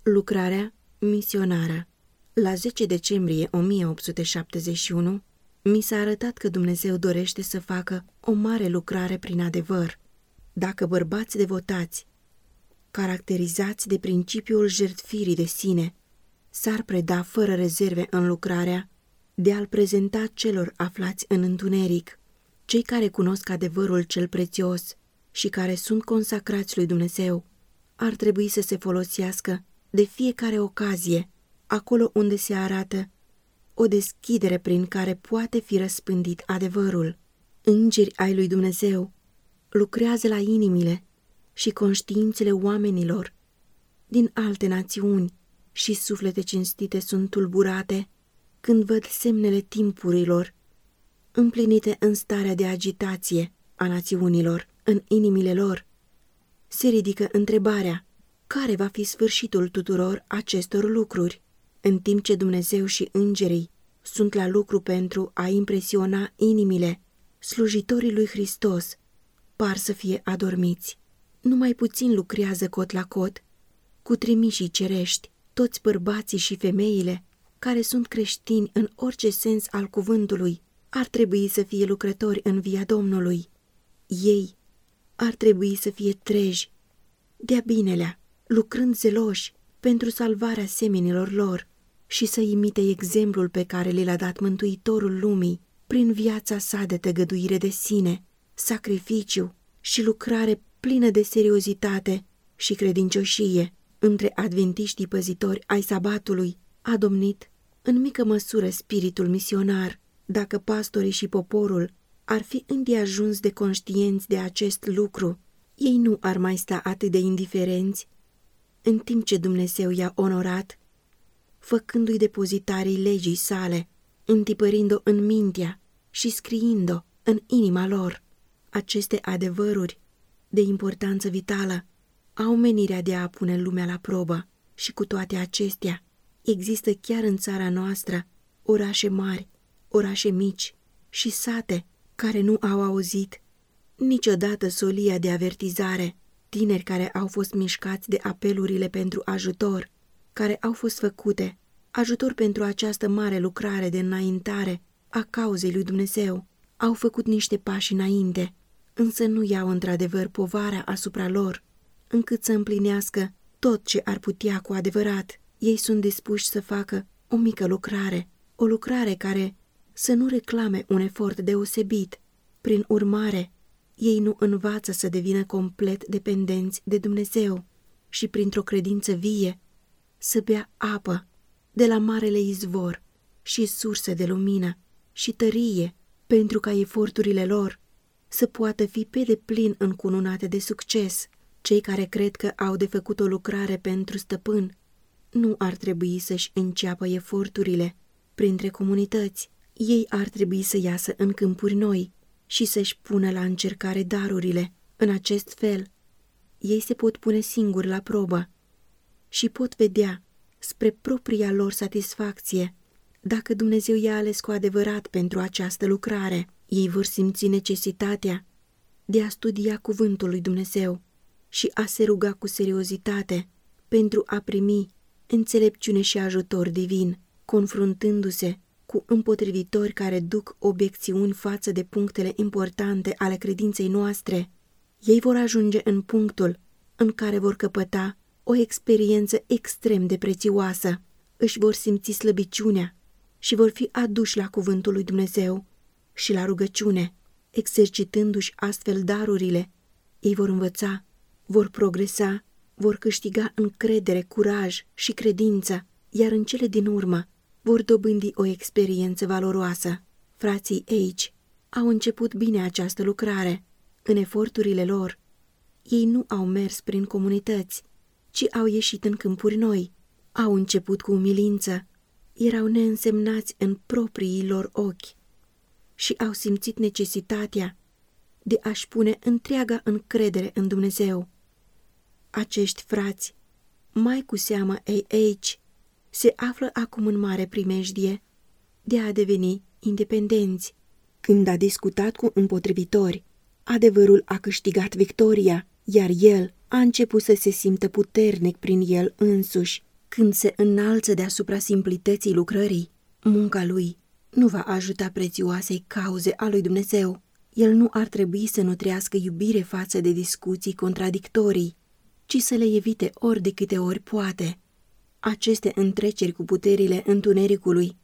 Lucrarea misionară. La 10 decembrie 1871, mi s-a arătat că Dumnezeu dorește să facă o mare lucrare prin adevăr. Dacă bărbați devotați, caracterizați de principiul jertfirii de sine, s-ar preda fără rezerve în lucrarea de a-L prezenta celor aflați în întuneric, cei care cunosc adevărul cel prețios și care sunt consacrați lui Dumnezeu, ar trebui să se folosească de fiecare ocazie, acolo unde se arată o deschidere prin care poate fi răspândit adevărul. Îngeri ai lui Dumnezeu lucrează la inimile și conștiințele oamenilor din alte națiuni și suflete cinstite sunt tulburate când văd semnele timpurilor împlinite în starea de agitație a națiunilor. În inimile lor se ridică întrebarea: care va fi sfârșitul tuturor acestor lucruri? În timp ce Dumnezeu și îngerii sunt la lucru pentru a impresiona inimile, slujitorii lui Hristos par să fie adormiți. Numai puțin lucrează cot la cot cu trimișii cerești, toți bărbații și femeile care sunt creștini în orice sens al cuvântului ar trebui să fie lucrători în via Domnului. Ei ar trebui să fie treji de-a binelea, lucrând zeloși pentru salvarea semenilor lor și să imite exemplul pe care le-a dat Mântuitorul lumii prin viața sa de tăgăduire de sine, sacrificiu și lucrare plină de seriozitate și credincioșie. Între adventiștii păzitori ai sabatului a domnit în mică măsură spiritul misionar. Dacă pastorii și poporul ar fi îndeajuns de conștienți de acest lucru, ei nu ar mai sta atât de indiferenți, în timp ce Dumnezeu i-a onorat, făcându-i depozitarii legii sale, întipărind-o în mintea și scriind-o în inima lor. Aceste adevăruri de importanță vitală au menirea de a pune lumea la probă și cu toate acestea există chiar în țara noastră orașe mari, orașe mici și sate care nu au auzit niciodată solia de avertizare, tineri care au fost mișcați de apelurile pentru ajutor, care au fost făcute, ajutor pentru această mare lucrare de înaintare a cauzei lui Dumnezeu. Au făcut niște pași înainte, însă nu iau într-adevăr povara asupra lor, încât să împlinească tot ce ar putea cu adevărat. Ei sunt dispuși să facă o mică lucrare, o lucrare care să nu reclame un efort deosebit. Prin urmare, ei nu învață să devină complet dependenți de Dumnezeu și printr-o credință vie să bea apă de la marele izvor și sursă de lumină și tărie, pentru ca eforturile lor să poată fi pe deplin încununate de succes. Cei care cred că au de făcut o lucrare pentru stăpân nu ar trebui să-și înceapă eforturile printre comunități. Ei ar trebui să iasă în câmpuri noi și să-și pună la încercare darurile. În acest fel, ei se pot pune singuri la probă și pot vedea, spre propria lor satisfacție, dacă Dumnezeu i-a ales cu adevărat pentru această lucrare. Ei vor simți necesitatea de a studia cuvântul lui Dumnezeu și a se ruga cu seriozitate pentru a primi înțelepciune și ajutor divin, confruntându-se cu împotrivitori care duc obiecțiuni față de punctele importante ale credinței noastre. Ei vor ajunge în punctul în care vor căpăta o experiență extrem de prețioasă, își vor simți slăbiciunea și vor fi aduși la cuvântul lui Dumnezeu și la rugăciune. Exercitându-și astfel darurile, ei vor învăța, vor progresa, vor câștiga încredere, curaj și credință, iar în cele din urmă vor dobândi o experiență valoroasă. Frații aici au început bine această lucrare. În eforturile lor, ei nu au mers prin comunități, ci au ieșit în câmpuri noi. Au început cu umilință, erau neînsemnați în proprii lor ochi și au simțit necesitatea de a-și pune întreaga încredere în Dumnezeu. Acești frați, mai cu seamă ei aici, se află acum în mare primejdie de a deveni independenți. Când a discutat cu împotrivitori, adevărul a câștigat victoria, iar el a început să se simtă puternic prin el însuși. Când se înalță deasupra simplității lucrării, munca lui nu va ajuta prețioasei cauze a lui Dumnezeu. El nu ar trebui să nutrească iubire față de discuții contradictorii, ci să le evite ori de câte ori poate. Aceste întreceri cu puterile întunericului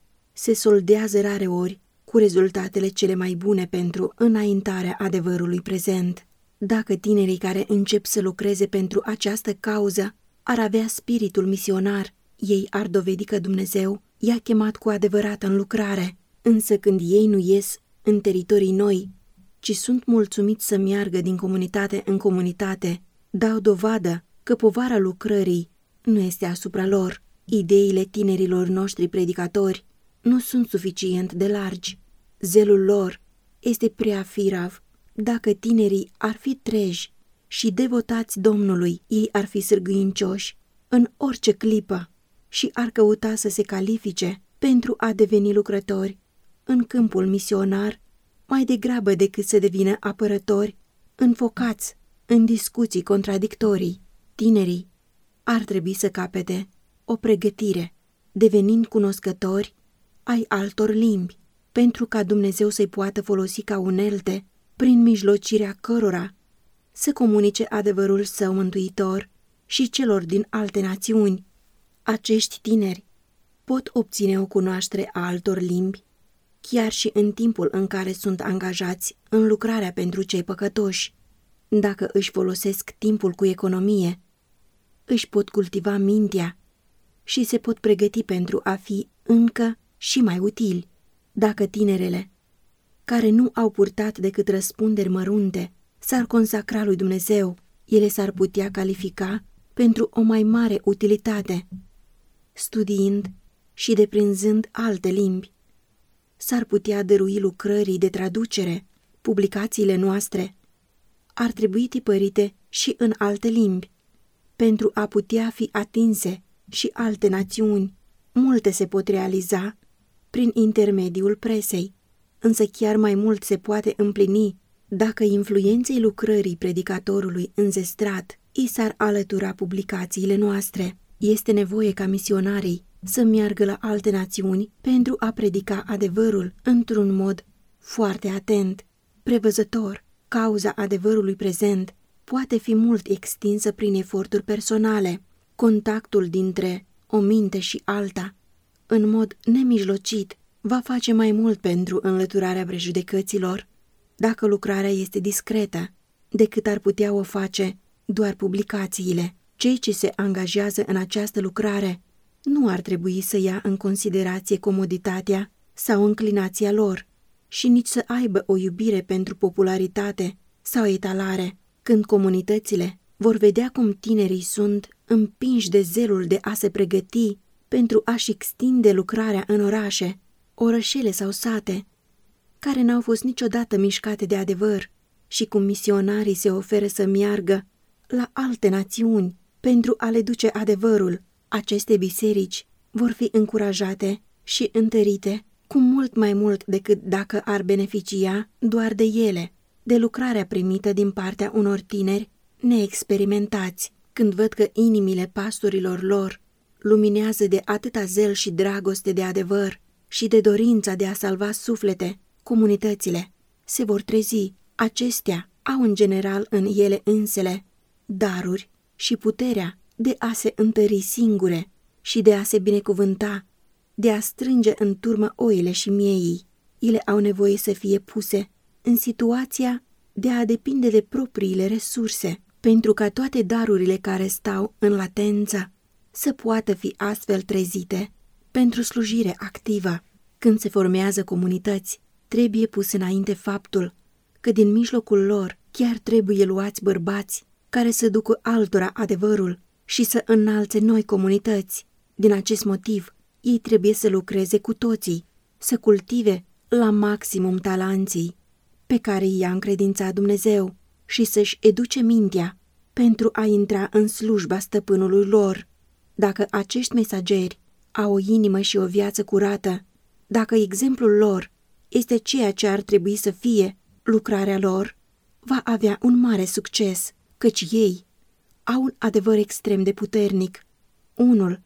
se soldează rareori cu rezultatele cele mai bune pentru înaintarea adevărului prezent. Dacă tinerii care încep să lucreze pentru această cauză ar avea spiritul misionar, ei ar dovedi că Dumnezeu i-a chemat cu adevărat în lucrare. Însă când ei nu ies în teritorii noi, ci sunt mulțumiți să meargă din comunitate în comunitate, dau dovadă că povara lucrării nu este asupra lor. Ideile tinerilor noștri predicatori nu sunt suficient de largi. Zelul lor este prea firav. Dacă tinerii ar fi treji și devotați Domnului, ei ar fi sârgâincioși în orice clipă și ar căuta să se califice pentru a deveni lucrători în câmpul misionar, mai degrabă decât să devină apărători înfocați în discuții contradictorii. Tinerii ar trebui să capete o pregătire, devenind cunoscători ai altor limbi, pentru ca Dumnezeu să-i poată folosi ca unelte, prin mijlocirea cărora să comunice adevărul său mântuitor și celor din alte națiuni. Acești tineri pot obține o cunoaștere a altor limbi, chiar și în timpul în care sunt angajați în lucrarea pentru cei păcătoși. Dacă își folosesc timpul cu economie, își pot cultiva mintea și se pot pregăti pentru a fi încă și mai utili. Dacă tinerele, care nu au purtat decât răspunderi mărunte, s-ar consacra lui Dumnezeu, ele s-ar putea califica pentru o mai mare utilitate. Studiind și deprinzând alte limbi, s-ar putea dărui lucrării de traducere. Publicațiile noastre ar trebui tipărite și în alte limbi, pentru a putea fi atinse și alte națiuni. Multe se pot realiza prin intermediul presei, însă chiar mai mult se poate împlini dacă influenței lucrării predicatorului înzestrat i s-ar alătura publicațiile noastre. Este nevoie ca misionarii să meargă la alte națiuni pentru a predica adevărul într-un mod foarte atent, prevăzător. Cauza adevărului prezent poate fi mult extinsă prin eforturi personale. Contactul dintre o minte și alta, în mod nemijlocit, va face mai mult pentru înlăturarea prejudecăților dacă lucrarea este discretă, decât ar putea o face doar publicațiile. Cei ce se angajează în această lucrare nu ar trebui să ia în considerație comoditatea sau înclinația lor și nici să aibă o iubire pentru popularitate sau etalare. Când comunitățile vor vedea cum tinerii sunt împinși de zelul de a se pregăti pentru a-și extinde lucrarea în orașe, orășele sau sate, care n-au fost niciodată mișcate de adevăr, și cum misionarii se oferă să meargă la alte națiuni pentru a le duce adevărul, aceste biserici vor fi încurajate și întărite cu mult mai mult decât dacă ar beneficia doar de ele, de lucrarea primită din partea unor tineri neexperimentați. Când văd că inimile pastorilor lor luminează de atâta zel și dragoste de adevăr și de dorința de a salva suflete, comunitățile se vor trezi. Acestea au în general în ele însele daruri și puterea de a se întări singure și de a se binecuvânta, de a strânge în turmă oile și mieii. Ele au nevoie să fie puse în situația de a depinde de propriile resurse, pentru ca toate darurile care stau în latență să poată fi astfel trezite pentru slujire activă. Când se formează comunități, trebuie pus înainte faptul că din mijlocul lor chiar trebuie luați bărbați care să ducă altora adevărul și să înalțe noi comunități. Din acest motiv, ei trebuie să lucreze cu toții, să cultive la maximum talanții pe care i-a încredințat Dumnezeu și să-și educe mintea pentru a intra în slujba stăpânului lor. Dacă acești mesageri au o inimă și o viață curată, dacă exemplul lor este ceea ce ar trebui să fie, lucrarea lor va avea un mare succes, căci ei au un adevăr extrem de puternic, unul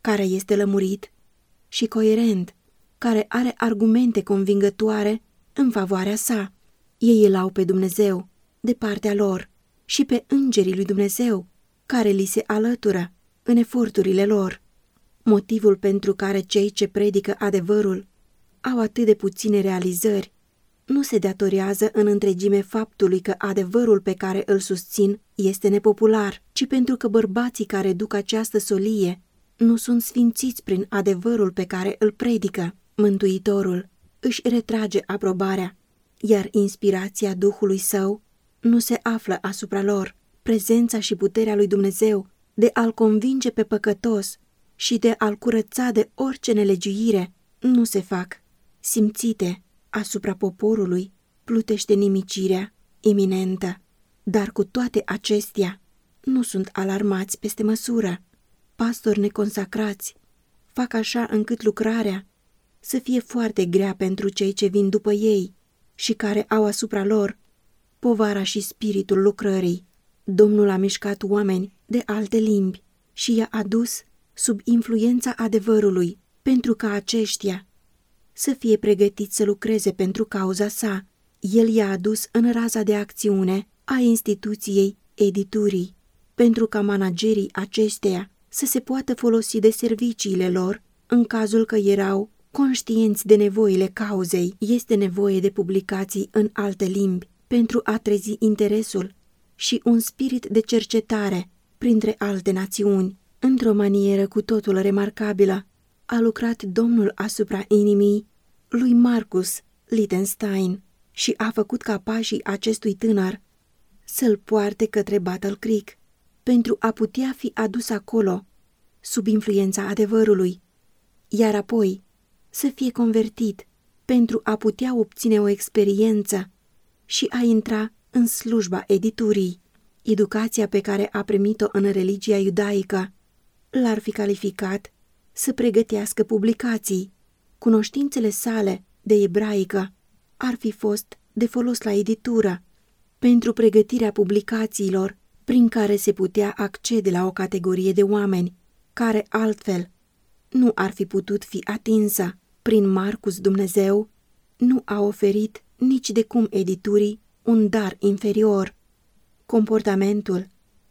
care este lămurit și coerent, care are argumente convingătoare în favoarea sa. Ei îl au pe Dumnezeu de partea lor și pe îngerii lui Dumnezeu, care li se alătură în eforturile lor. Motivul pentru care cei ce predică adevărul au atât de puține realizări nu se datorează în întregime faptului că adevărul pe care îl susțin este nepopular, ci pentru că bărbații care duc această solie nu sunt sfințiți prin adevărul pe care îl predică. Mântuitorul își retrage aprobarea, iar inspirația Duhului Său nu se află asupra lor. Prezența și puterea lui Dumnezeu de a-l convinge pe păcătos și de a-l curăța de orice nelegiuire nu se fac simțite asupra poporului. Plutește nimicirea iminentă, dar cu toate acestea nu sunt alarmați peste măsură. Pastori neconsacrați fac așa încât lucrarea să fie foarte grea pentru cei ce vin după ei și care au asupra lor povara și spiritul lucrării. Domnul a mișcat oameni de alte limbi și i-a adus sub influența adevărului pentru ca aceștia să fie pregătiți să lucreze pentru cauza sa. El i-a adus în raza de acțiune a instituției editurii, pentru ca managerii acesteia să se poată folosi de serviciile lor în cazul că erau conștienți de nevoile cauzei. Este nevoie de publicații în alte limbi pentru a trezi interesul și un spirit de cercetare printre alte națiuni. Într-o manieră cu totul remarcabilă a lucrat Domnul asupra inimii lui Marcus Lichtenstein și a făcut ca pașii acestui tânăr să-l poarte către Battle Creek pentru a putea fi adus acolo sub influența adevărului, iar apoi să fie convertit pentru a putea obține o experiență și a intra în slujba editurii. Educația pe care a primit-o în religia iudaică l-ar fi calificat să pregătească publicații. Cunoștințele sale de ebraică ar fi fost de folos la editură pentru pregătirea publicațiilor prin care se putea accede la o categorie de oameni care altfel nu ar fi putut fi atinsă. Prin Marcus Dumnezeu nu a oferit nici de cum editurii un dar inferior. Comportamentul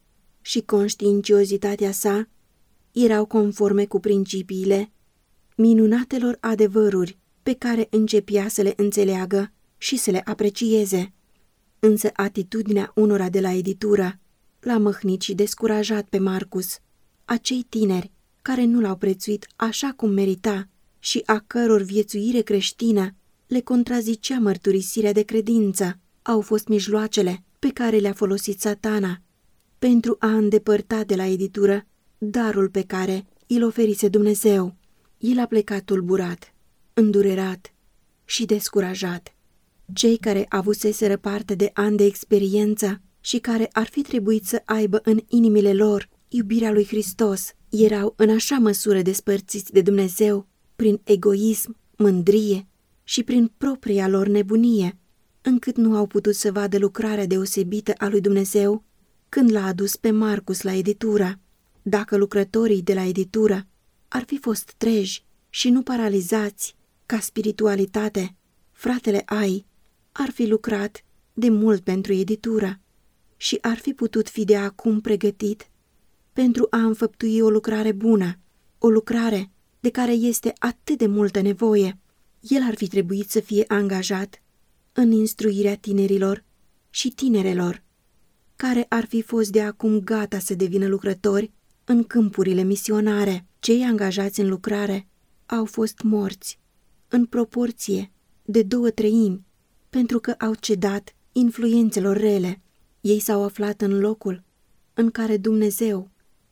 și conștiinciozitatea sa erau conforme cu principiile minunatelor adevăruri pe care începea să le înțeleagă și să le aprecieze. Însă atitudinea unora de la editură l-a măhnit și descurajat pe Marcus. Acei tineri care nu l-au prețuit așa cum merita și a căror viețuire creștină le contrazicea mărturisirea de credință, au fost mijloacele pe care le-a folosit Satana pentru a îndepărta de la editură darul pe care îl oferise Dumnezeu. El a plecat tulburat, îndurerat și descurajat. Cei care avuseseră parte de ani de experiență și care ar fi trebuit să aibă în inimile lor iubirea lui Hristos erau în așa măsură despărțiți de Dumnezeu prin egoism, mândrie și prin propria lor nebunie, încât nu au putut să vadă lucrarea deosebită a lui Dumnezeu când l-a adus pe Marcus la editură. Dacă lucrătorii de la editură ar fi fost treji și nu paralizați ca spiritualitate, fratele Ai ar fi lucrat de mult pentru editură și ar fi putut fi de acum pregătit pentru a înfăptui o lucrare bună, o lucrare de care este atât de multă nevoie. El ar fi trebuit să fie angajat în instruirea tinerilor și tinerelor, care ar fi fost de acum gata să devină lucrători în câmpurile misionare. Cei angajați în lucrare au fost morți în proporție de 2/3 pentru că au cedat influențelor rele. Ei s-au aflat în locul în care Dumnezeu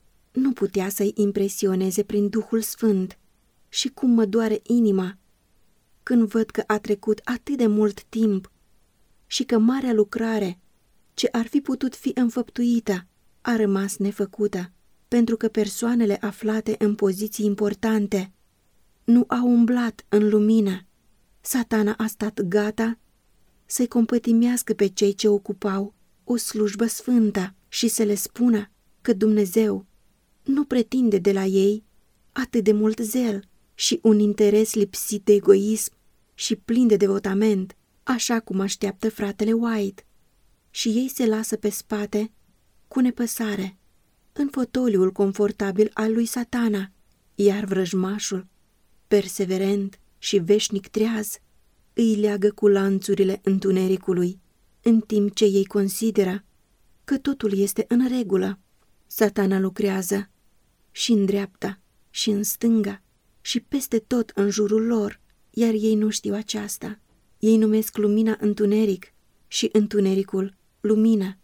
nu putea să-i impresioneze prin Duhul Sfânt. Și cum mă doare inima când văd că a trecut atât de mult timp și că marea lucrare ce ar fi putut fi înfăptuită a rămas nefăcută, pentru că persoanele aflate în poziții importante nu au umblat în lumină. Satana a stat gata să-i compătimească pe cei ce ocupau o slujbă sfântă și să le spună că Dumnezeu nu pretinde de la ei atât de mult zel și un interes lipsit de egoism și plin de devotament, așa cum așteaptă fratele White. Și ei se lasă pe spate, cu nepăsare, în fotoliul confortabil al lui Satana, iar vrăjmașul, perseverent și veșnic treaz, îi leagă cu lanțurile întunericului, în timp ce ei consideră că totul este în regulă. Satana lucrează și în dreapta și în stânga și peste tot în jurul lor, iar ei nu știu aceasta. Ei numesc lumina întuneric și întunericul lumină.